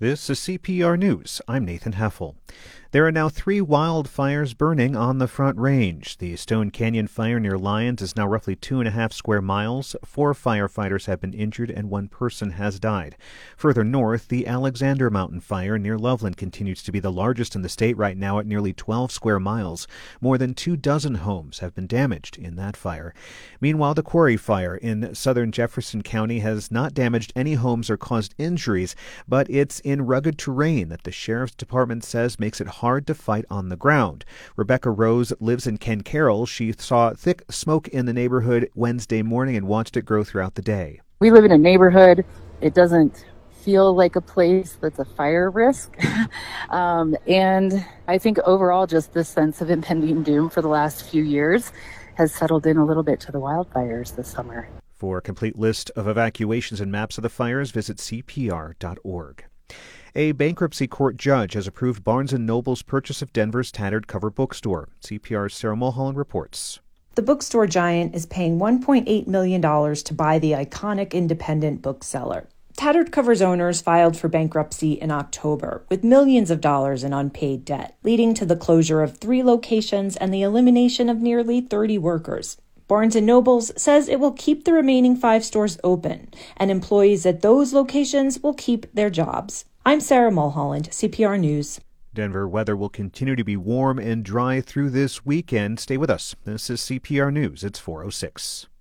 This is CPR News. I'm Nathan Heffel. There are now 3 wildfires burning on the Front Range. The Stone Canyon fire near Lyons is now roughly 2.5 square miles. 4 firefighters have been injured and 1 person has died. Further north, the Alexander Mountain fire near Loveland continues to be the largest in the state right now at nearly 12 square miles. More than 24 homes have been damaged in that fire. Meanwhile, the Quarry fire in southern Jefferson County has not damaged any homes or caused injuries, but it's in rugged terrain that the Sheriff's Department says makes it hard to fight on the ground. Rebecca Rose lives in Ken Carroll. She saw thick smoke in the neighborhood Wednesday morning and watched it grow throughout the day. We live in a neighborhood. It doesn't feel like a place that's a fire risk. And I think overall just this sense of impending doom for the last few years has settled in a little bit to the wildfires this summer. For a complete list of evacuations and maps of the fires, visit CPR.org. A bankruptcy court judge has approved Barnes & Noble's purchase of Denver's tattered cover bookstore. CPR's Sarah Mulholland reports. The bookstore giant is paying $1.8 million to buy the iconic independent bookseller. Tattered Cover's owners filed for bankruptcy in October with millions of dollars in unpaid debt, leading to the closure of 3 locations and the elimination of nearly 30 workers. Barnes & Noble says it will keep the remaining 5 stores open, and employees at those locations will keep their jobs. I'm Sarah Mulholland, CPR News. Denver weather will continue to be warm and dry through this weekend. Stay with us. This is CPR News. It's 4:06.